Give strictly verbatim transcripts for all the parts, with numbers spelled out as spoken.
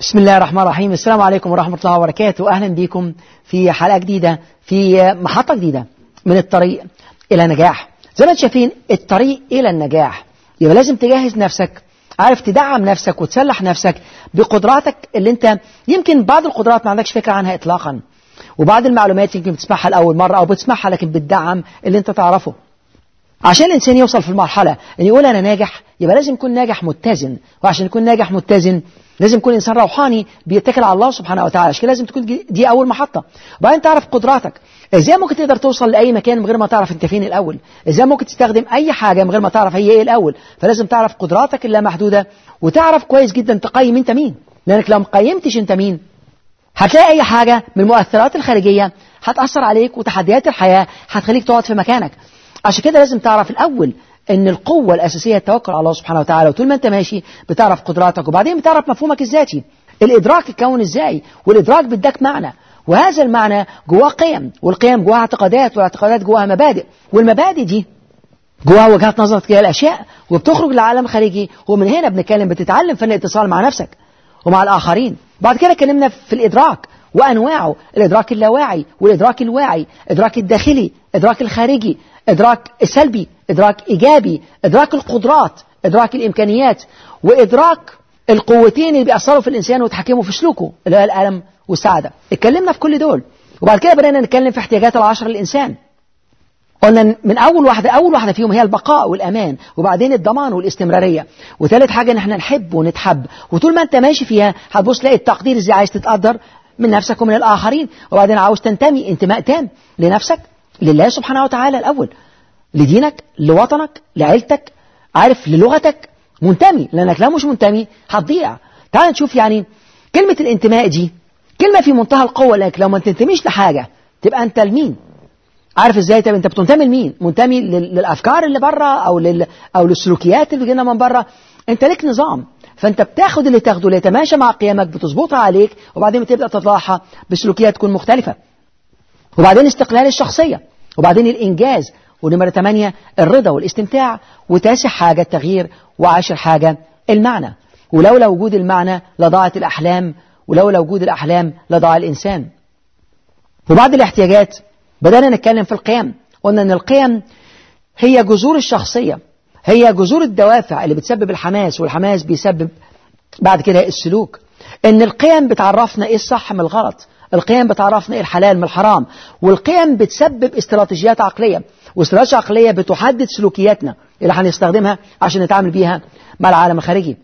بسم الله الرحمن الرحيم. السلام عليكم ورحمة الله وبركاته. أهلا بكم في حلقة جديدة في محطة جديدة من الطريق إلى النجاح. زي ما انتم شايفين الطريق إلى النجاح، يبقى لازم تجهز نفسك، عارف تدعم نفسك وتسلح نفسك بقدراتك اللي انت يمكن بعض القدرات ما عندكش فكرة عنها إطلاقا، وبعض المعلومات يمكن بتسمعها لأول مرة أو بتسمعها لكن بتدعم اللي انت تعرفه. عشان الإنسان يوصل في المرحلة أن يقول أنا ناجح، يبقى لازم يكون ناجح متزن، وعشان يكون ناجح متزن لازم يكون إنسان روحاني بيتكل على الله سبحانه وتعالى. عشان كده لازم تكون دي أول محطة، وبعدين تعرف قدراتك. إزاي ممكن تقدر توصل لأي مكان من غير ما تعرف أنت فين الأول؟ إزاي ممكن تستخدم أي حاجة من غير ما تعرف هي إيه الأول؟ فلازم تعرف قدراتك اللامحدودة، وتعرف كويس جدا تقيم أنت مين، لأنك لو مقيمتش أنت مين هتلاقي أي حاجة من المؤثرات الخارجية هتأثر عليك، وتحديات الحياة هتخليك تقعد في مكانك. عشان كده لازم تعرف الأول ان القوة الأساسية التوكل على الله سبحانه وتعالى، وطول ما انت ماشي بتعرف قدراتك، وبعدين بتعرف مفهومك الذاتي. الإدراك اتكون ازاي؟ والإدراك بدك معنى، وهذا المعنى جواه قيم، والقيم جواها اعتقادات، والاعتقادات جواها مبادئ، والمبادئ دي جواها وجهات نظر تجاه الأشياء، وبتخرج للعالم الخارجي. ومن هنا بنتكلم بتتعلم فن الاتصال مع نفسك ومع الآخرين. بعد كده اتكلمنا في الإدراك وأنواعه: الإدراك اللاواعي، والإدراك الواعي، إدراك الداخلي، إدراك الخارجي، إدراك سلبي، إدراك إيجابي، إدراك القدرات، إدراك الإمكانيات، وإدراك القوتين اللي بيأثروا في الإنسان ويتحكموا في سلوكه اللي هي الألم والسعادة. اتكلمنا في كل دول، وبعد كده بدأنا نتكلم في احتياجات العشر للإنسان. قلنا من أول واحدة أول واحدة فيهم هي البقاء والأمان، وبعدين الضمان والاستمرارية، وثالث حاجة إن احنا نحب ونتحب. وطول ما أنت ماشي فيها هتبص تلاقي التقدير إزاي، عايز تتقدر من نفسك ومن الآخرين، وبعدين عاوز تنتمي انتماء تام لنفسك، لله سبحانه وتعالى الأول، لدينك، لوطنك، لعيلتك، عارف، للغتك، منتمي، لأنك لو مش منتمي هتضيع. تعال نشوف يعني كلمة الانتماء دي كلمة في منتهى القوة، لأنك لو ما تنتميش لحاجة تبقى أنت لمين؟ عارف إزاي؟ طب أنت بتنتمي لمين؟ منتمي للأفكار اللي بره أو لل أو للسلوكيات اللي جينا من بره. أنت لك نظام، فأنت بتاخد اللي تاخده اللي يتماشى مع قيمك، بتظبطها عليك، وبعدين بتبدأ تطلعها بسلوكيات تكون مختلفة. وبعدين استقلال الشخصية، وبعدين الإنجاز، ونمرة ثمانية الرضا والاستمتاع، وتاسع حاجة التغيير، وعاشر حاجة المعنى. ولولا وجود المعنى لضاعت الأحلام، ولولا وجود الأحلام لضاع الإنسان. وبعد الاحتياجات بدأنا نتكلم في القيم. قلنا أن القيم هي جذور الشخصية، هي جذور الدوافع اللي بتسبب الحماس، والحماس بيسبب بعد كده السلوك. أن القيم بتعرفنا إيه الصح من الغلط، القيم بتعرفنا إيه الحلال من الحرام، والقيم بتسبب استراتيجيات عقلية، واستراتيجيات عقلية بتحدد سلوكياتنا اللي هنستخدمها عشان نتعامل بيها مع العالم الخارجي.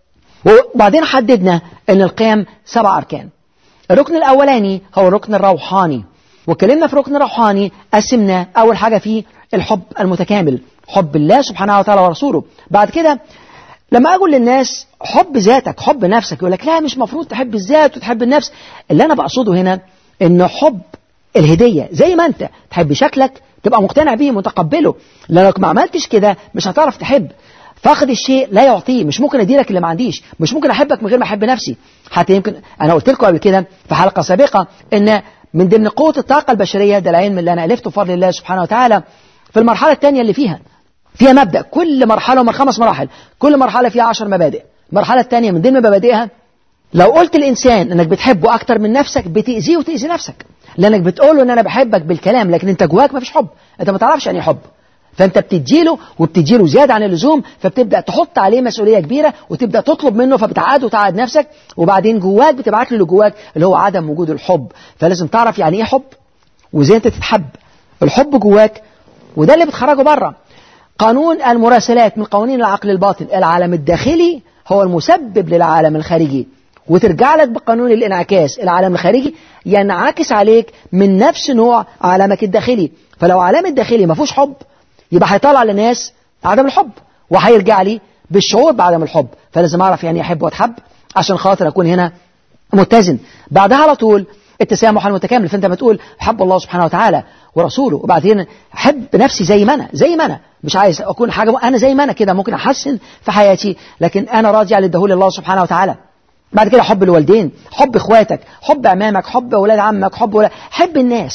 وبعدين حددنا أن القيم سبع أركان. الركن الأولاني هو الركن الروحاني، وكلمنا في الركن الروحاني قسمنا أول حاجة فيه الحب المتكامل، حب الله سبحانه وتعالى ورسوله. بعد كده لما أقول للناس حب ذاتك، حب نفسك، يقول لك لا مش مفروض تحب الذات وتحب النفس. اللي أنا بقصده هنا إن حب الهدية، زي ما أنت تحب شكلك تبقى مقتنع بيه متقبله، لأنك ما عملتش كده مش هتعرف تحب. فاقد الشيء لا يعطيه، مش ممكن أديلك اللي ما عنديش، مش ممكن أحبك من غير ما أحب نفسي. حتى يمكن أنا قلت لكم قبل كده في حلقة سابقة إن من ضمن قوة الطاقة البشرية ده العلم اللي أنا ألفته بفضل الله سبحانه وتعالى في المرحلة الثانية اللي فيها فيها مبدأ، كل مرحلة ومن خمس مراحل، كل مرحلة فيها عشر مبادئ. المرحلة الثانية من ضمن مبادئها لو قلت الإنسان أنك بتحبه أكتر من نفسك بتأذيه وتأذي نفسك، لأنك بتقوله أن أنا بحبك بالكلام لكن أنت جواك ما فيش حب، أنت ما تعرفش يعني حب، فأنت بتديله وبتديله زيادة عن اللزوم، فبتبدأ تحط عليه مسؤولية كبيرة وتبدأ تطلب منه، فبتعاد وتعاد نفسك، وبعدين جواك بتبعت له اللي جواك اللي هو عدم وجود الحب. فلازم تعرف يعني إيه حب وإزاي أنت تتحب. الحب جواك، وده اللي بتخرجه بره. قانون المراسلات من قوانين العقل الباطن: العالم الداخلي هو المسبب للعالم الخارجي، وترجع لك بقانون الانعكاس: العالم الخارجي ينعكس عليك من نفس نوع عالمك الداخلي. فلو عالم الداخلي ما فيهوش حب يبقى هيطلع للناس عدم الحب، وهيرجع لي بالشعور بعدم الحب. فلازم أعرف يعني أحب وأتحب عشان خاطر أكون هنا متزن. بعدها على طول التسامح المتكامل، فأنت بتقول حب الله سبحانه وتعالى ورسوله، وبعدين أحب نفسي زي ما أنا زي ما أنا مش عايز أكون حاجة، أنا زي ما أنا كده ممكن أحسن في حياتي، لكن أنا راجع للدهول الله سبحانه وتعالى. بعد كده حب الوالدين، حب إخواتك، حب أمامك، حب أولاد عمك، حب أولاد، حب الناس.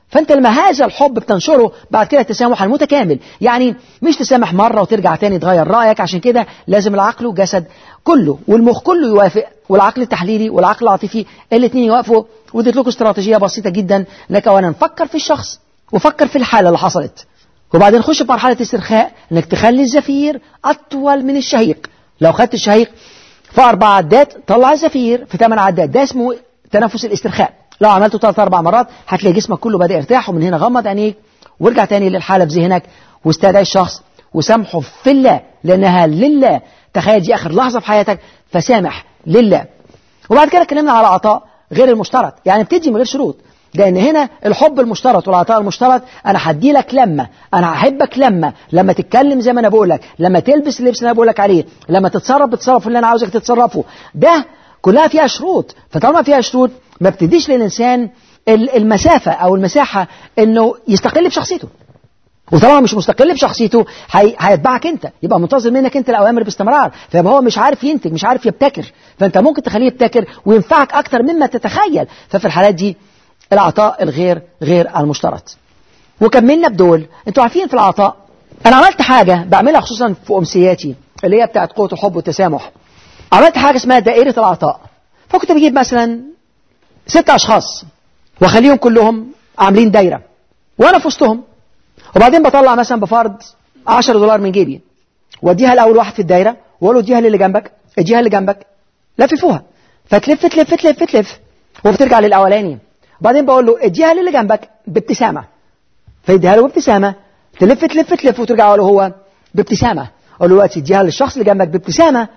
فأنت لما هذا الحب بتنشره بعد كده التسامح المتكامل، يعني مش تسامح مرة وترجع تاني تغير رأيك. عشان كده لازم العقل والجسد كله والمخ كله يوافق، والعقل التحليلي والعقل العاطفي الاثنين يوافقوا. وديت لكم استراتيجية بسيطة جدا انك اولا فكر في الشخص وفكر في الحالة اللي حصلت، وبعدين خش في مرحلة استرخاء انك تخلي الزفير اطول من الشهيق. لو خدت الشهيق في اربع عدات طلع الزفير في ثمان عدات، ده اسمه تنفس الاسترخاء. لو عملته ثلاث اربع مرات هتلاقي جسمك كله بدأ يرتاح. ومن هنا غمض عينيك وارجع تاني للحالة في ذهنك واستدعي الشخص وسامحه في الله لانها لله. تخيل دي اخر لحظة في حياتك، فسامح لله. وبعد كده اتكلمنا على عطاء غير المشترط، يعني بتدي من غير شروط، لان هنا الحب المشترط والعطاء المشترط. انا هدي لك لما انا هحبك، لما لما تتكلم زي ما انا بقول لك، لما تلبس اللبس اللي انا بقول لك عليه، لما تتصرف بتصرف اللي انا عاوزك تتصرفه. ده كلها فيها شروط. فطالما فيها شروط ما بتديش للانسان المسافة او المساحة انه يستقل بشخصيته. وطالما مش مستقل بشخصيته هيتبعك انت، يبقى منتظر منك انت الاوامر باستمرار، فيبقى هو مش عارف ينتج، مش عارف يبتكر. فانت ممكن تخليه يبتكر وينفعك اكتر مما تتخيل. ففي الحالات دي العطاء الغير غير المشترط. وكملنا بدول. انتوا عارفين في العطاء انا عملت حاجة بعملها خصوصا في امسياتي اللي هي بتاعت قوة الحب والتسامح. عملت حاجة اسمها دائرة العطاء. فكنت بجيب مثلا ست اشخاص واخليهم كلهم عاملين دايرة وانا في وسطهم، وبعدين بطلع مثلا بفرض عشرة دولار من جيبي واديها لاول واحد في الدايره واقول له اديها للي جنبك، اديها اللي جنبك، لففوها. فتلف تلف تلف تلف وبترجع للاولاني. وبعدين بقول له اديها للي جنبك بابتسامه، فيديها له بابتسامه، تلف تلف تلف وترجع له هو بابتسامه. اقول له دلوقتي اديها للشخص اللي جنبك بابتسامه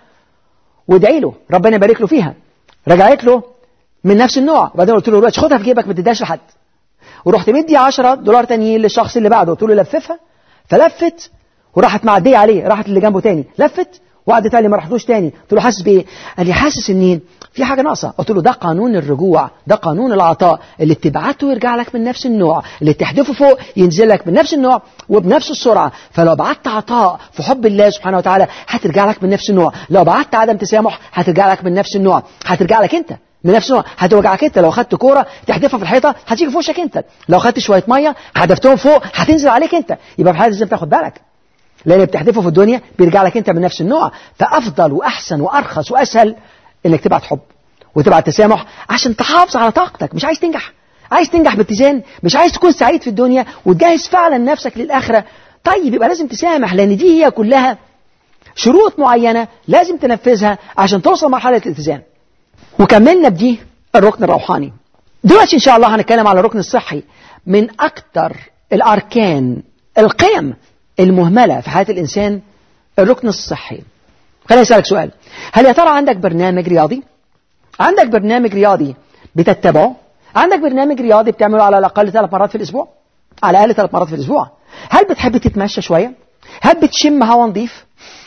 وادعي له ربنا يبارك له فيها. رجعت له من نفس النوع. وبعدين قلت له دلوقتي خدها في جيبك ما تديهاش لحد. ورحت مدي عشرة دولار تانيين للشخص اللي بعده، قلت له لففها، فلفت وراحت معديه عليه، راحت اللي جنبه تاني، لفت وقعدت عليه ما راحتوش تاني. قلت له حاسس بايه؟ قال لي حاسس ان في حاجه ناقصه. قلت له ده قانون الرجوع، ده قانون العطاء، اللي تبعته يرجع لك من نفس النوع، اللي تحدفه فوق ينزل لك من نفس النوع وبنفس السرعه. فلو بعت عطاء في حب الله سبحانه وتعالى هترجع لك من نفس النوع، لو بعت عدم تسامح هترجع لك من نفس النوع، هترجع لك انت من نفس النوع، هتوجعك انت. لو خدت كوره تحدفها في الحيطه هتيجي في وشك انت، لو خدت شويه ميه حدفتهم فوق هتنزل عليك انت. يبقى في حاجه لازم تاخد بالك، لان بتحدفه في الدنيا بيرجع لك انت من نفس النوع. فافضل واحسن وارخص واسهل انك تبعت حب وتبعت تسامح عشان تحافظ على طاقتك. مش عايز تنجح، عايز تنجح باتزان، مش عايز تكون سعيد في الدنيا وتجهز فعلا نفسك للاخره. طيب يبقى لازم تسامح، لان دي هي كلها شروط معينه لازم تنفذها عشان توصل لمرحله الاتزان. وكملنا بدي الركن الروحاني. دلوقتي إن شاء الله هنتكلم على الركن الصحي، من أكتر الأركان القيم المهملة في حياة الإنسان، الركن الصحي. خليني أسألك سؤال، هل يا ترى عندك برنامج رياضي؟ عندك برنامج رياضي بتتبعه؟ عندك برنامج رياضي بتعمله على الأقل ثلاث مرات في الأسبوع؟ على الأقل ثلاث مرات في الأسبوع. هل بتحب تتمشى شوية؟ هل بتشم هوا نظيف؟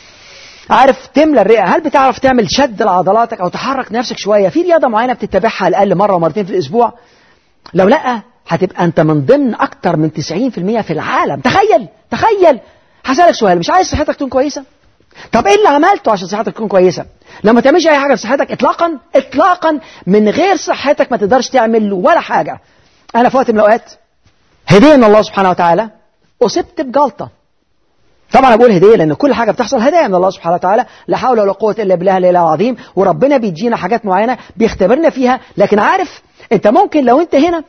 عارف تملى الرئة؟ هل بتعرف تعمل شد لعضلاتك أو تحرك نفسك شوية في رياضة معينة بتتبعها على الأقل مرة ومرتين في الأسبوع؟ لو لا هتبقى أنت من ضمن أكتر من تسعين في المية في العالم. تخيل تخيل. هسألك سؤال، مش عايز صحتك تكون كويسة؟ طب إيه اللي عملته عشان صحتك تكون كويسة؟ لما تعملش أي حاجة في صحتك إطلاقا إطلاقا، من غير صحتك ما تقدرش تعمل ولا حاجة. أنا في وقت من الأوقات هدينا الله سبحانه وتعالى أصبت بجلطة. طبعا أقول هدية لأن كل حاجة بتحصل هدايا من الله سبحانه وتعالى، لا حول ولا قوة إلا بالله العلي العظيم. وربنا بيدينا حاجات معينة بيختبرنا فيها. لكن عارف أنت ممكن لو أنت هنا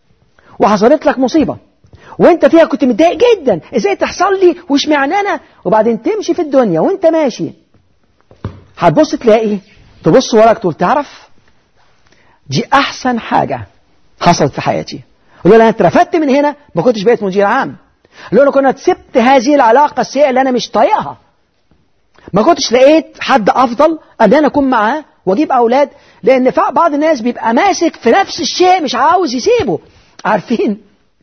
وحصلت لك مصيبة وأنت فيها كنت متضايق جدا، إزاي تحصل لي وش معنى أنا، وبعدين تمشي في الدنيا وأنت ماشي هتبص تلاقي تبص وراك تقول تعرف دي أحسن حاجة حصلت في حياتي. لو أنا اترفدت من هنا ما كنتش بقيت مدير عام، لو أنا كنت سبت هذه العلاقة السيئة اللي أنا مش طايقها ما كنتش لقيت حد أفضل أن أنا أكون معاه وأجيب أولاد. لأن بعض الناس بيبقى ماسك في نفس الشيء مش عاوز يسيبه. عارفين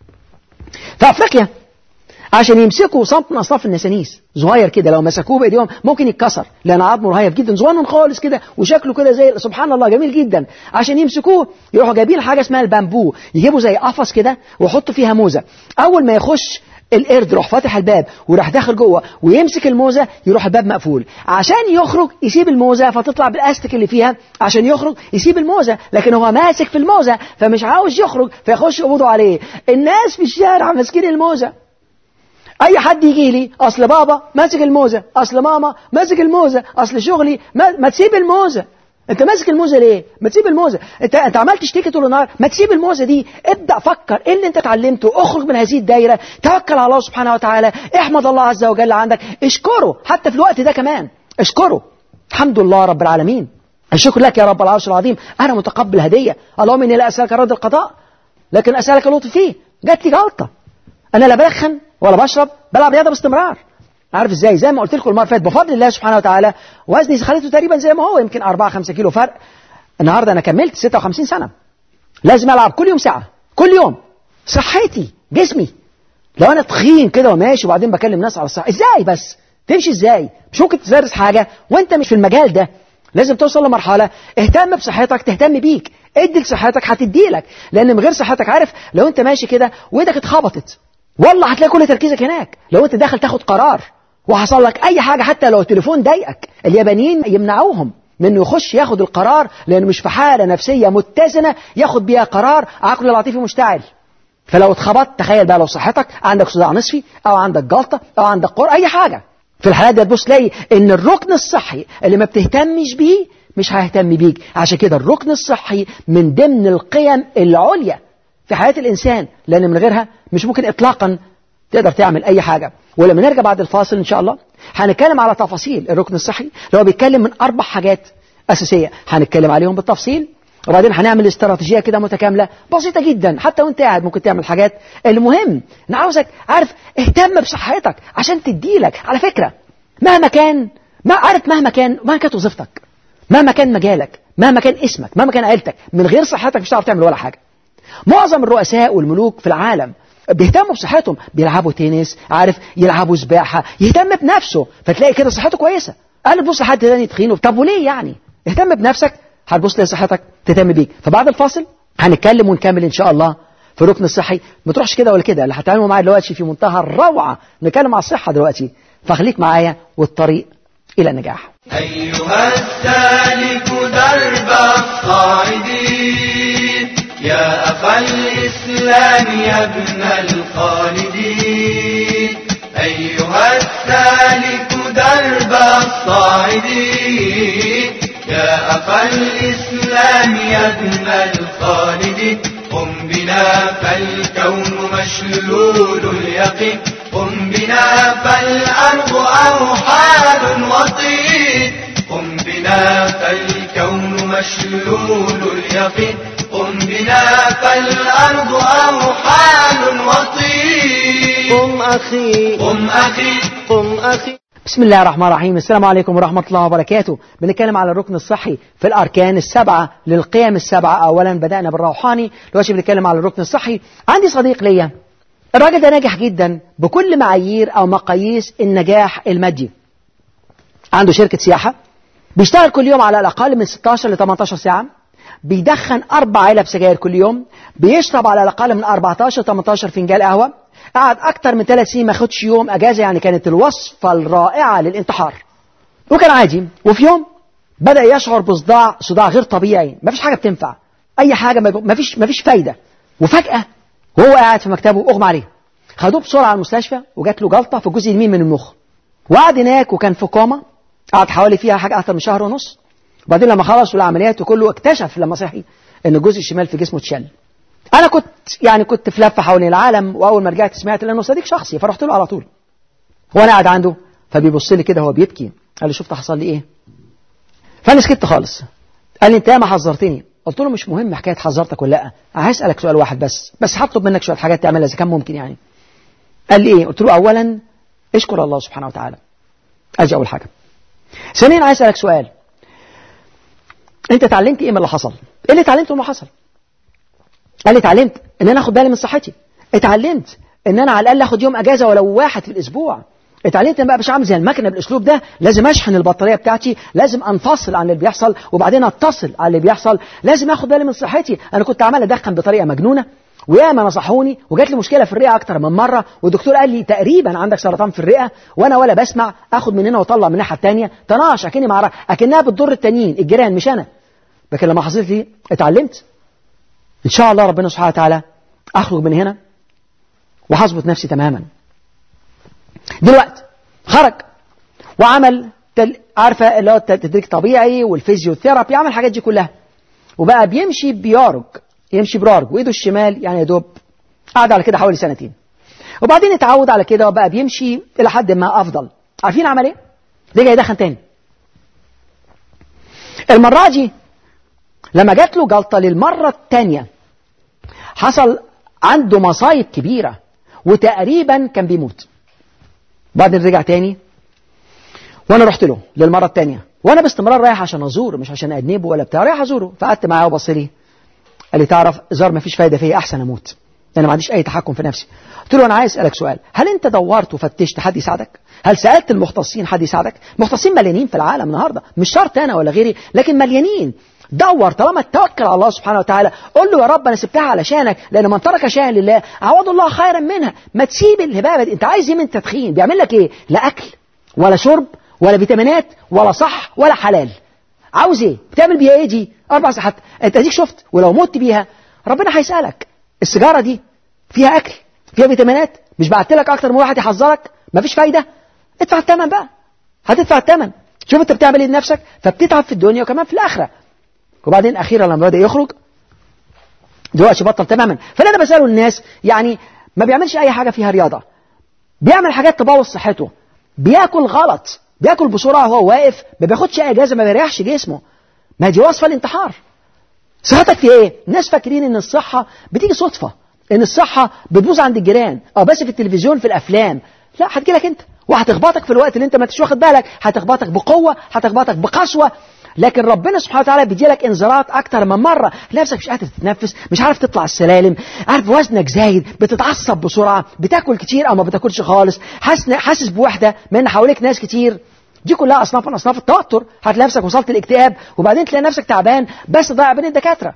في أفريقيا عشان يمسكوا صنف من أصناف النسانيس صغير كده، لو مسكوه بإيديهم ممكن يتكسر لأن عظمه رهيف جدا، صغنن خالص كده وشكله كده زي سبحان الله جميل جدا. عشان يمسكوه يروحوا جايبين حاجة اسمها البامبو، يجيبوا زي قفص كده ويحطوا فيها موزة. أول ما يخش القرد يروح فاتح الباب وراح داخل جوه ويمسك الموزة، يروح الباب مقفول. عشان يخرج يسيب الموزة فتطلع بالاستيك اللي فيها، عشان يخرج يسيب الموزة، لكن هو ماسك في الموزة فمش عاوز يخرج، فيخش يقبضوا عليه. الناس في الشارع ماسكين الموزة. اي حد يجي لي اصل بابا ماسك الموزة، اصل ماما ماسك الموزة، اصل شغلي ما, ما تسيب الموزة. انت ماسك الموزة ليه؟ ما تسيب الموزة. انت انت عمال تشتكي طول النهار، ما تسيب الموزة دي. ابدا فكر ايه اللي انت اتعلمته، اخرج من هذه الدايرة، توكل على الله سبحانه وتعالى، احمد الله عز وجل عندك، اشكره حتى في الوقت ده كمان، اشكره. الحمد لله رب العالمين، الشكر لك يا رب العرش العظيم، انا متقبل هدية، اللهم اني لا اسالك رد القضاء لكن اسالك لطف فيه. جات لي جلطة، انا لا بدخن ولا بشرب، بلعب رياضة باستمرار. عارف ازاي؟ زي ما قلت لكم المره اللي فاتت، بفضل الله سبحانه وتعالى وزني خليته تقريبا زي ما هو، يمكن أربعة خمسة كيلو فرق. النهارده انا كملت ستة وخمسين سنة. لازم العب كل يوم ساعه، كل يوم. صحتي، جسمي. لو انا تخين كده وماشي وبعدين بكلم ناس على الصحه، ازاي بس؟ تمشي ازاي؟ مش ممكن تدرس حاجه وانت مش في المجال ده. لازم توصل لمرحله اهتم بصحتك، تهتم بيك، ادي لصحتك هتديلك، لان من غير صحتك، عارف لو انت ماشي كده وايدك اتخبطت والله هتلاقي كل تركيزك هناك. لو انت داخل تاخد قرار وحصل لك اي حاجه، حتى لو التليفون ضايقك، اليابانيين يمنعوهم من انه يخش ياخد القرار، لانه مش في حاله نفسيه متزنه ياخد بيها قرار، عقله العاطفي مشتعل. فلو اتخبطت، تخيل بقى لو صحتك عندك صداع نصفي او عندك جلطه او عندك قرح، اي حاجه في الحالات دي تبص تلاقي ان الركن الصحي اللي ما بتهتمش بيه مش هيهتم بيك. عشان كده الركن الصحي من ضمن القيم العليا في حياه الانسان، لان من غيرها مش ممكن اطلاقا تقدر تعمل اي حاجه. ولما نرجع بعد الفاصل ان شاء الله هنتكلم على تفاصيل الركن الصحي، اللي هو بيتكلم من اربع حاجات اساسيه، هنتكلم عليهم بالتفصيل، وبعدين هنعمل استراتيجيه كده متكامله بسيطه جدا، حتى وانت قاعد ممكن تعمل حاجات. المهم انا عاوزك عارف اهتم بصحتك عشان تديلك. على فكره مهما كان، ما عارف مهما كان مهما كانت وظيفتك، مهما كان مجالك، مهما كان اسمك، مهما كان عيلتك، من غير صحتك مش هتعرف تعمل ولا حاجه. معظم الرؤساء والملوك في العالم بيهتموا بصحتهم، بيلعبوا تنس، عارف يلعبوا سباحه، يهتم بنفسه، فتلاقي كده صحته كويسه. قال تبص لحد تاني تخين، طب وليه يعني؟ اهتم بنفسك هتبص لصحتك تهتم بيك. فبعد الفاصل هنتكلم ونكمل ان شاء الله في الركن الصحي. ما تروحش كده ولا كده، اللي هتعملوا معايا دلوقتي في منتهى الروعه. نتكلم على الصحه دلوقتي، فخليك معايا والطريق الى النجاح. ايها السالك درب الصاعدين، يا أخا الإسلام يا ابن الخالدين، أيها السالك درب الصاعدين، يا أخا الإسلام يا ابن الخالدين، قم بنا فالكون مشلول اليقين، قم بنا فالأرض أوحال وطين، قم بنا فالكون مشلول اليقين، قم بنا فالأرض أوحال وطين. قم أخي قم أخي قم أخي. بسم الله الرحمن الرحيم. السلام عليكم ورحمة الله وبركاته. بنتكلم على الركن الصحي في الأركان السبعة للقيم السبعة. أولا بدأنا بالروحاني، دلوقتي بنتكلم على الركن الصحي. عندي صديق ليا، الراجل ده ناجح جدا بكل معايير أو مقاييس النجاح المادي. عنده شركة سياحة، بيشتغل كل يوم على الأقل من ستاشر ل تمنتاشر ساعة، بيدخن أربع علب سجاير كل يوم، بيشرب على الأقل من أربعتاشر تمنتاشر فنجان قهوة، قعد أكتر من ثلاث سنين ما خدش يوم أجازة، يعني كانت الوصفة الرائعة للانتحار. وكان عادي، وفي يوم بدأ يشعر بصداع، صداع غير طبيعي، ما فيش حاجة بتنفع، أي حاجة ما فيش ما فيش فايدة. وفجأة وهو قاعد في مكتبه أغمى عليه، خدوه بسرعة على المستشفى وجات له جلطة في الجزء اليمين من المخ، وقعد هناك وكان في كوما، قعد حوالي فيها حاجة أكتر من شهر ونص. وبعدين لما خلصوا العمليات وكله، اكتشف لما صحي ان الجزء الشمال في جسمه اتشل. انا كنت يعني كنت في لفه حوالين العالم، واول ما رجعت سمعت لانه صديق شخصي، فرحت له على طول وانا قاعد عنده، فبيبص لي كده هو بيبكي، قال لي شفت حصل لي ايه؟ فانا سكت خالص. قال لي انت ما حذرتني. قلت له مش مهم حكايه حذرتك ولا لا، هسالك سؤال واحد بس بس هطلب منك شويه حاجات تعملها اذا كان ممكن يعني. قال لي ايه؟ قلت له اولا اشكر الله سبحانه وتعالى، اجي اول حاجه. ثانيا عايز اسالك سؤال، انت اتعلمت ايه من اللي حصل؟ ايه اللي اتعلمته من اللي حصل؟ قال لي اتعلمت ان انا اخد بالي من صحتي، اتعلمت ان انا على الاقل اخد يوم اجازه ولو واحد في الاسبوع، اتعلمت ان بقى مش عامل زي المكنه بالاسلوب ده، لازم اشحن البطاريه بتاعتي، لازم انفصل عن اللي بيحصل وبعدين اتصل على اللي بيحصل، لازم اخد بالي من صحتي. انا كنت عمال ادخن بطريقه مجنونه، وياما نصحوني، وجات لي مشكله في الرئه اكتر من مره، والدكتور قال لي تقريبا عندك سرطان في الرئه، وانا ولا بسمع، اخد من هنا واطلع من الناحيه الثانيه، طناش اكني مع اكنها بتضر التانيين الجيران مش انا. لكن لما حصلت لي اتعلمت ان شاء الله ربنا سبحانه وتعالى اخرج من هنا وهظبط نفسي تماما. دلوقتي خرج وعمل تل... عارفه اللي هو التدريج الطبيعي والفيزيوثيرابي، عمل الحاجات دي كلها، وبقى بيمشي بيارج، يمشي برارج، وايده الشمال يعني يا دوب قعد على كده حوالي سنتين، وبعدين اتعود على كده وبقى بيمشي الى حد ما افضل. عارفين عمل ايه؟ رجع يدخن تاني. المره دي لما جات له جلطه للمره الثانيه حصل عنده مصايب كبيره وتقريبا كان بيموت. بعدين رجع تاني وانا رحت له للمره الثانيه، وانا باستمرار رايح عشان ازوره مش عشان اجنبه ولا بتاع، رايح ازوره. فقعدت معاه وبص لي قال لي تعرف زار ما فيش فايده فيا، احسن اموت، انا ما عنديش اي تحكم في نفسي. قلت له انا عايز اسالك سؤال، هل انت دورت وفتشت حد يساعدك؟ هل سالت المختصين حد يساعدك؟ المختصين مليانين في العالم النهارده، مش شرط انا ولا غيري، لكن مليانين. دور، طالما توكل على الله سبحانه وتعالى، قول له يا رب انا سبتها علشانك، لان من ترك شيئا لله عوض الله خيرا منها. ما تسيب الهبابه دي. انت عايز ايه من التدخين؟ بيعمل لك ايه؟ لا اكل ولا شرب ولا فيتامينات ولا صح ولا حلال. عاوز ايه؟ بتعمل بيها ايه دي؟ اربع ساعات. انت اديك شفت، ولو مت بيها ربنا هيسالك. السيجاره دي فيها اكل، فيها فيتامينات، مش بعت لك اكتر من واحد يحذرك؟ مفيش فايده، ادفع الثمن بقى، هتدفع الثمن. شوف انت بتعمل ايه لنفسك، فبتتعب في الدنيا وكمان في الاخره. وبعدين اخيرا لما بدا يخرج دلوقتي بطل تماما. فانا بساله الناس يعني ما بيعملش اي حاجه فيها رياضه، بيعمل حاجات تبوظ صحته، بياكل غلط، بياكل بسرعه وهو واقف، ما بياخدش اي اجازه، ما بيريحش جسمه. ما دي وصفه الانتحار. صحتك في ايه؟ الناس فاكرين ان الصحه بتيجي صدفه، ان الصحه بتبوظ عند الجيران او بس في التلفزيون في الافلام. لا، هتجيلك انت وهتخبطك في الوقت اللي انت ما انتش واخد بالك، هتخبطك بقوه، هتخبطك بقسوه. لكن ربنا سبحانه وتعالى بيديلك انذارات اكتر من مره. نفسك مش قادر تتنفس، مش عارف تطلع السلالم، عارف وزنك زايد، بتتعصب بسرعه، بتاكل كتير او ما بتاكلش خالص، حاسس حاسس بوحده من حواليك ناس كتير. دي كلها اصناف من اصناف التوتر. هتلاقي نفسك وصلت الاكتئاب، وبعدين تلاقي نفسك تعبان بس ضايع بين الدكاتره.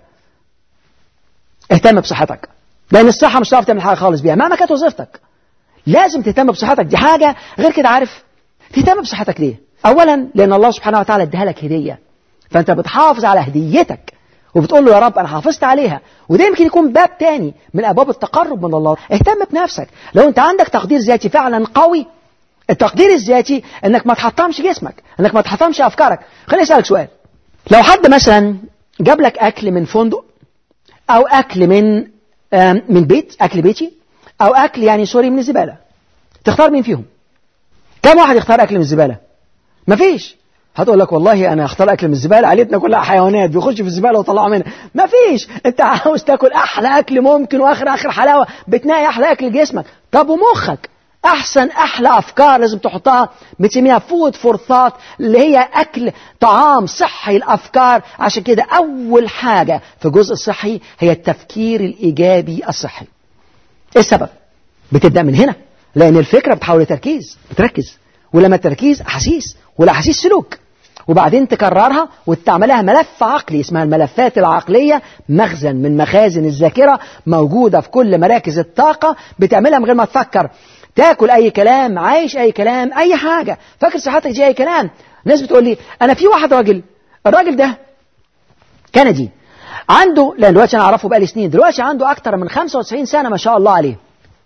اهتم بصحتك، لان الصحه مش هتعرف تعمل حاجه خالص بيها مهما كانت وظيفتك. لازم تهتم بصحتك، دي حاجه غير كده. عارف تهتم بصحتك ليه؟ اولا لان الله سبحانه وتعالى اداها لك هديه، فانت بتحافظ على هديتك وبتقول له يا رب انا حافظت عليها. وده يمكن يكون باب تاني من ابواب التقرب من الله. اهتم بنفسك. لو انت عندك تقدير ذاتي فعلا قوي، التقدير الذاتي انك ما تحطمش جسمك، انك ما تحطمش افكارك. خليني اسالك سؤال، لو حد مثلا جاب لك اكل من فندق او اكل من من بيت، اكل بيتي، او اكل يعني سوري من الزباله، تختار مين فيهم؟ كم واحد يختار اكل من الزباله؟ مفيش. هتقول لك والله انا اختار اكل من الزباله، عائلتنا كلها حيوانات بيخشوا في الزباله ويطلعوا منها. مفيش. انت عاوز تاكل احلى اكل ممكن واخر اخر حلاوه، بتنقي احلى اكل لجسمك. طب ومخك؟ احسن احلى افكار لازم تحطها، بتسميها فود فور ثوت، اللي هي اكل طعام صحي الافكار. عشان كده اول حاجه في الجزء الصحي هي التفكير الايجابي الصحي. ايه السبب؟ بتبدا من هنا، لان الفكره بتحول لتركيز، بتركز، ولما التركيز احاسيس، والاحاسيس سلوك، وبعدين تكررها وتعملها ملف عقلي اسمها الملفات العقليه، مخزن من مخازن الذاكره موجوده في كل مراكز الطاقه، بتعملها من غير ما تفكر. تاكل اي كلام، عايش اي كلام، اي حاجه، فاكر صحتك دي اي كلام. ناس بتقول لي انا في واحد راجل، الراجل ده كندي، عنده، لان دلوقتي انا اعرفه بقالي سنين، دلوقتي عنده اكتر من خمسة وتسعين سنه ما شاء الله عليه.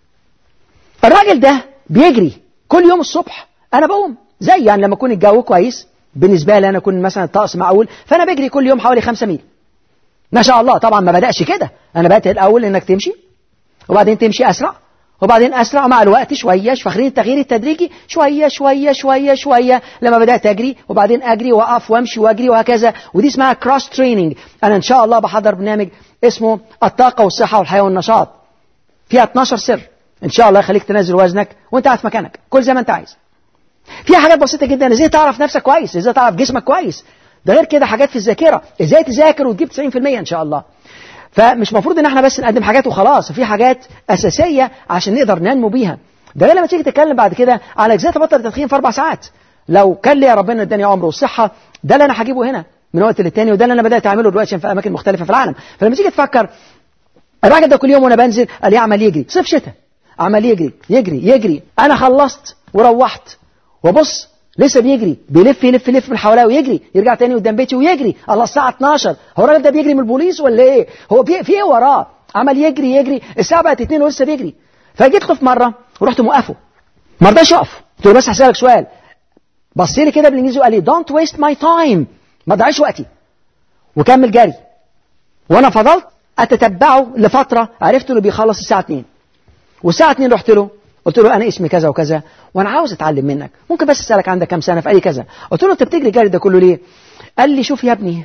الراجل ده بيجري كل يوم الصبح. انا بقوم زي يعني لما يكون الجو كويس بالنسبه لي، انا اكون مثلا الطقس معقول، فانا بجري كل يوم حوالي خمسة ميل ما شاء الله. طبعا ما بدأش كده، انا بدأت الاول انك تمشي وبعدين تمشي اسرع وبعدين اسرع مع الوقت شويه، فاكرين التغيير التدريجي، شويه شويه شويه شويه، لما بدات اجري وبعدين اجري واقف وامشي واجري وهكذا. ودي اسمها كروس تريننج. انا ان شاء الله بحضر برنامج اسمه الطاقه والصحه والحياه والنشاط، فيها اتناشر سر ان شاء الله يخليك تنزل وزنك وانت قاعد في مكانك كل زي ما انت عايز. فيها حاجات بسيطه جدا، ازاي تعرف نفسك كويس، ازاي تعرف جسمك كويس. ده غير كده حاجات في الذاكره، ازاي تذاكر وتجيب تسعين في المية ان شاء الله. فمش مفروض ان احنا بس نقدم حاجات وخلاص، في حاجات اساسيه عشان نقدر ننمو بيها. ده غير لما تيجي تتكلم بعد كده على ازاي تبطل التدخين في اربع ساعات. لو كان لي ربنا اداني عمر والصحه، ده اللي انا هجيبه هنا من وقت للتاني، وده اللي انا بدات اعمله دلوقتي في اماكن مختلفه في العالم. فلما تيجي تفكر الراجل ده كل يوم وانا بنزل قال لي عمل يجري صيف شتاء، عمل يجري يجري يجري. انا خلصت وروحت وبص لسه بيجري، بيلف يلف يلف من حواليه ويجري، يرجع تاني قدام بيتي ويجري. الله الساعه اتناشر، هو الراجل ده بيجري من البوليس ولا ايه؟ هو في في ايه وراه؟ عمل يجري يجري، الساعه بقت اتنين ولسه بيجري. فجيت له في مره ورحت موقفه، ما رضاش يقف. قلت له بس هسالك سؤال. بص لي كده بالانجليزي وقال لي دونت ويست ماي تايم، ما تضيعش وقتي، وكمل جري. وانا فضلت اتتبعه لفتره، عرفت انه بيخلص الساعه اتنين، والساعه اتنين رحت له قلت له انا اسمي كذا وكذا وانا عاوز اتعلم منك، ممكن بس اسالك عندك كام سنه؟ فقال لي كذا. قلت له انت بتجري الجري ده كله ليه؟ قال لي شوف يا ابني،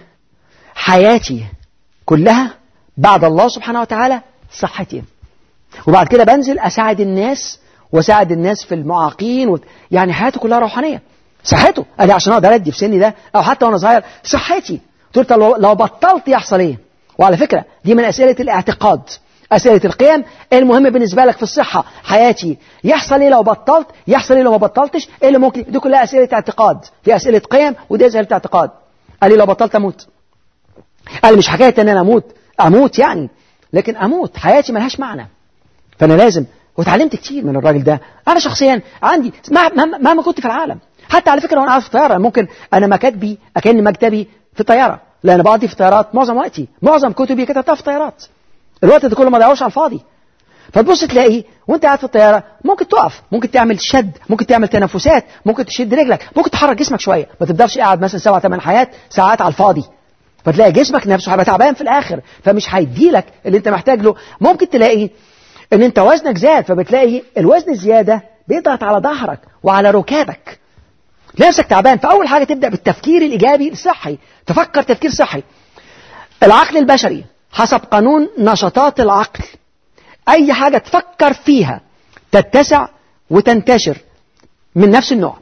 حياتي كلها بعد الله سبحانه وتعالى صحتي، وبعد كده بنزل اساعد الناس واساعد الناس في المعاقين و... يعني حياته كلها روحانيه. صحته قال لي عشان اقدر ادي في سني ده او حتى وانا صغير صحتي. قلت له لو, لو بطلت يحصل ايه؟ وعلى فكره دي من اسئله الاعتقاد، أسئلة القيم. المهم بالنسبة لك في الصحة حياتي يحصل إيه لو بطلت؟ يحصل إيه لو ما بطلتش؟ إيه اللي ممكن؟ دي كلها أسئلة اعتقاد، في أسئلة قيم ودي أسئلة اعتقاد. قال لي لو بطلت أموت. قال لي مش حكاية إن أنا أموت أموت يعني، لكن أموت حياتي ملهاش معنى. فأنا لازم، وتعلمت كتير من الراجل ده. أنا شخصيا عندي مهما كنت في العالم، حتى على فكرة وأنا قاعد في الطيارة ممكن أنا مكاتبي أكن مكتبي في الطيارة، لأن بقضي في الطيارات معظم وقتي، معظم كتبي كتبتها في الطيارات. الوقت ده كله ما ضيعوش على الفاضي. فتبص تلاقي وانت قاعد في الطياره ممكن تقف، ممكن تعمل شد، ممكن تعمل تنفسات، ممكن تشد رجلك، ممكن تحرك جسمك شويه، ما تفضلش قاعد مثلا سبع ثمان حيات ساعات على الفاضي. فتلاقي جسمك نفسه هيبقى تعبان في الاخر، فمش هيديلك اللي انت محتاج له. ممكن تلاقي ان انت وزنك زاد، فبتلاقي الوزن الزياده بيضغط على ظهرك وعلى ركابك، نفسك تعبان. فاول حاجه تبدا بالتفكير الايجابي الصحي، تفكر تفكير صحي. العقل البشري حسب قانون نشاطات العقل، أي حاجة تفكر فيها تتسع وتنتشر من نفس النوع.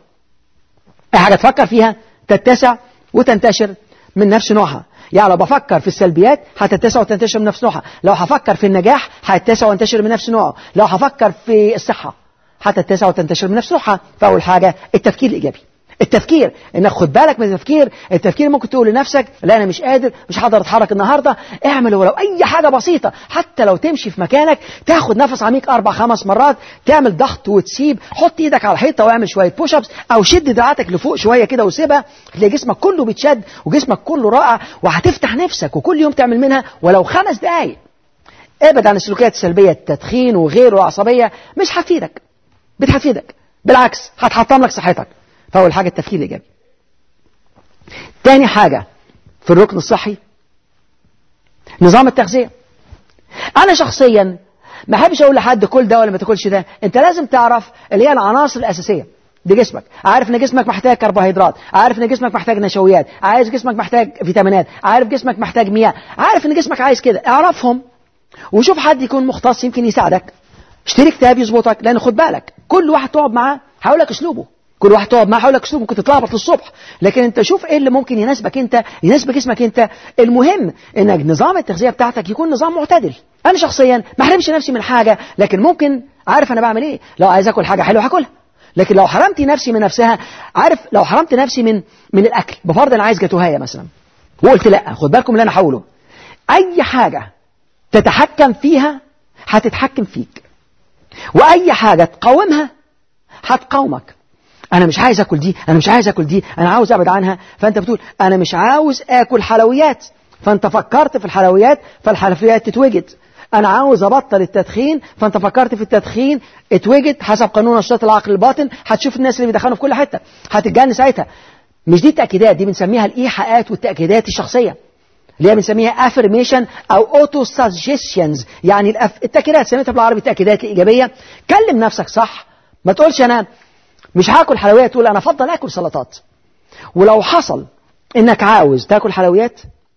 أي حاجة تفكر فيها تتسع وتنتشر من نفس نوعها. يعني لو بفكر في السلبيات هتتسع وتنتشر من نفس نوعها، لو هفكر في النجاح هتتسع وتنتشر من نفس نوعه، لو هفكر في الصحة هتتسع وتنتشر من نفس نوعها. فأول حاجة التفكير الإيجابي. التفكير انك خد بالك من التفكير. التفكير ممكن تقول لنفسك لا انا مش قادر، مش هقدر اتحرك النهارده، اعمل ولو اي حاجه بسيطه، حتى لو تمشي في مكانك، تاخد نفس عميق اربع خمس مرات، تعمل ضغط وتسيب، حط ايدك على الحيطه واعمل شويه بوش ابس، او شد دراعاتك لفوق شويه كده وسيبها، تلاقي جسمك كله بيتشد وجسمك كله رائع، وهتفتح نفسك. وكل يوم تعمل منها ولو خمس دقائق. ابعد عن السلوكيات السلبيه، التدخين وغيره والعصبيه، مش هتفيدك، بتفيدك بالعكس هتحطم لك صحتك. فأول حاجة التفكير الإيجابي. تاني حاجة في الركن الصحي نظام التغذية. أنا شخصيا ما أحبش أقول لحد كل ده ولا ما تاكلش ده، أنت لازم تعرف اللي هي العناصر الأساسية دي جسمك. عارف إن جسمك محتاج كربوهيدرات، عارف إن جسمك محتاج نشويات، عارف جسمك محتاج فيتامينات، عارف جسمك محتاج مياه، عارف إن جسمك عايز كده. اعرفهم وشوف حد يكون مختص يمكن يساعدك. اشتري كتاب يظبطك، لأن خد بالك كل واحد تقعد معاه هقول لك أسلوبه، كل واحد تقعد معاه هقول لك أسلوبه، ممكن تتلخبط للصبح، لكن أنت شوف إيه اللي ممكن يناسبك أنت، يناسب جسمك أنت. المهم إنك نظام التغذية بتاعتك يكون نظام معتدل. أنا شخصيا ما احرمش نفسي من حاجة، لكن ممكن عارف أنا بعمل إيه. لو عايز أكل حاجة حلوة هاكلها، لكن لو حرمت نفسي من نفسها، عارف لو حرمت نفسي من من الأكل، بفرض أنا عايز جاتوهاية مثلا وقلت لا، خد بالكم اللي أنا هقوله، أي حاجة تتحكم فيها هتتحكم فيك، وأي حاجة تقاومها هتقاومك. أنا مش عايز أكل دي، أنا مش عايز أكل دي، أنا عاوز أبعد عنها. فأنت بتقول أنا مش عاوز أكل حلويات، فأنت فكرت في الحلويات فالحلويات تتوجد. أنا عاوز أبطل التدخين، فأنت فكرت في التدخين اتوجد. حسب قانون نشاط العقل الباطن هتشوف الناس اللي بيدخنوا في كل حتة هتتجنن ساعتها. مش دي التأكيدات، دي بنسميها الإيحاءات والتأكيدات الشخصية اللي هي بنسميها affirmation أو auto suggestions. يعني التأكيدات سميتها بالعربي التأكيدات الإيجابية. كلم نفسك صح، ما تقولش أنا مش هاكل حلويات، تقول أنا أفضل أكل سلطات. ولو حصل إنك عاوز تاكل حلويات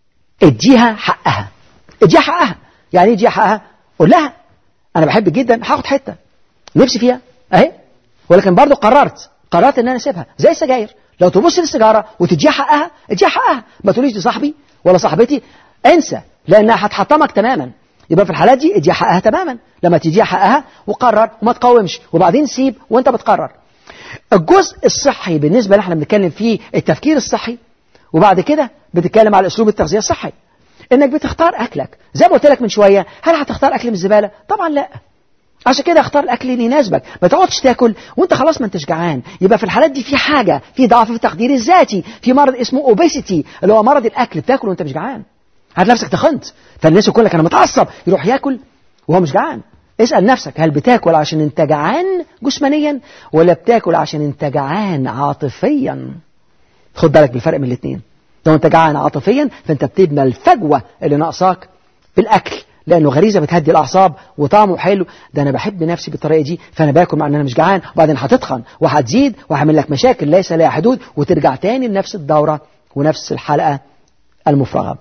اديها حقها، اديها حقها. يعني اديها حقها، قول لها أنا بحب جدا هاخد حتة نفسي فيها أهي، ولكن برضو قررت قررت إن أنا أسيبها. زي السجاير، لو تبص للسيجارة وتديها حقها اديها حقها، ما تقوليش دي صاحبي ولا صاحبتي، انسى، لأنها هتحطمك تماما. يبقى في الحالات دي اديها حقها تماما. لما تديها حقها وقرر وما تقاومش، وبعدين سيب وانت بتقرر. الجزء الصحي بالنسبة اللي احنا بنتكلم فيه التفكير الصحي، وبعد كده بتتكلم على أسلوب التغذية الصحي. انك بتختار اكلك. زي ما قلت لك من شويه، هل هتختار اكل من الزباله؟ طبعا لا. عشان كده اختار الاكل اللي يناسبك، ما تقعدش تاكل وانت خلاص ما انتش جعان. يبقى في الحالات دي في حاجه، في ضعف في التقدير الذاتي، في مرض اسمه اوبيسيتي اللي هو مرض الاكل، بتاكل وانت مش جعان. هات نفسك تخنت، فالناس يقول لك انا متعصب، يروح ياكل وهو مش جعان. اسال نفسك، هل بتاكل عشان انت جعان جسمانيا ولا بتاكل عشان انت جعان عاطفيا؟ خد بالك بالفرق من الاثنين. لو انت جعان عاطفيا فانت بتبنى الفجوه اللي ناقصاك بالاكل، لانه غريزه بتهدي الاعصاب وطعمه حلو. ده انا بحب نفسي بالطريقه دي فانا باكل مع ان انا مش جعان، وبعدين هتتخن وهتزيد وهعمل لك مشاكل ليس لها حدود، وترجع تاني لنفس الدوره ونفس الحلقه المفرغه.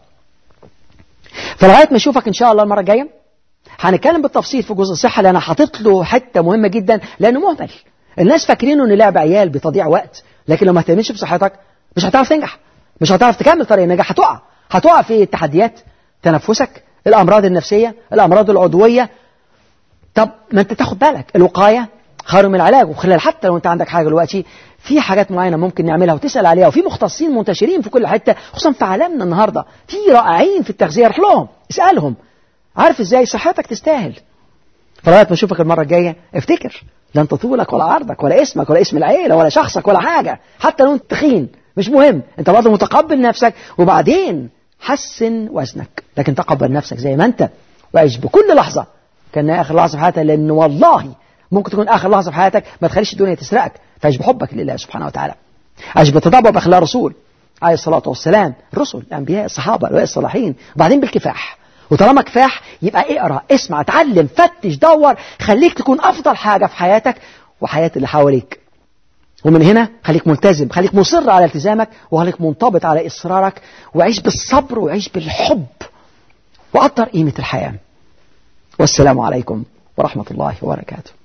فلغايه ما اشوفك ان شاء الله المره الجايه هنتكلم بالتفصيل في جزء الصحه، اللي انا حاطط له حته مهمه جدا لانه مهمل. الناس فاكرينه ان لعب عيال بتضيع وقت، لكن لو ما اهتمتش بصحتك مش هتعرف تنجح، مش هتعرف تكمل طريق النجاح، هتقع هتقع في التحديات، تنفسك، الامراض النفسيه، الامراض العضويه. طب ما انت تاخد بالك، الوقايه خير من العلاج. وخلال حتى لو انت عندك حاجه دلوقتي، في حاجات معينه ممكن نعملها وتسال عليها، وفي مختصين منتشرين في كل حته، خصوصا في عالمنا النهارده في رائعين في التغذيه، روح لهم اسالهم. عارف ازاي؟ صحتك تستاهل. فلغايه ما اشوفك المره الجايه افتكر، لا انت طولك ولا عرضك ولا اسمك ولا اسم العيله ولا شخصك ولا حاجه، حتى لو انت تخين مش مهم، انت برضه متقبل نفسك، وبعدين حسن وزنك، لكن تقبل نفسك زي ما انت، وعيش بكل لحظه كانها اخر لحظه في حياتك، لان والله ممكن تكون اخر لحظه في حياتك. ما تخليش الدنيا تسرقك، فعيش بحبك لله سبحانه وتعالى، عيش بتطبع باخلاق الرسول عليه الصلاه والسلام، الرسل، الانبياء، الصحابه، الأولياء الصالحين، وبعدين بالكفاح. وطالما كفاح يبقى اقرا، اسمع، اتعلم، فتش، دور، خليك تكون افضل حاجه في حياتك وحياه اللي حواليك. ومن هنا خليك ملتزم، خليك مصر على التزامك، وخليك منضبط على إصرارك، وعيش بالصبر وعيش بالحب، وقدر قيمة الحياة. والسلام عليكم ورحمة الله وبركاته.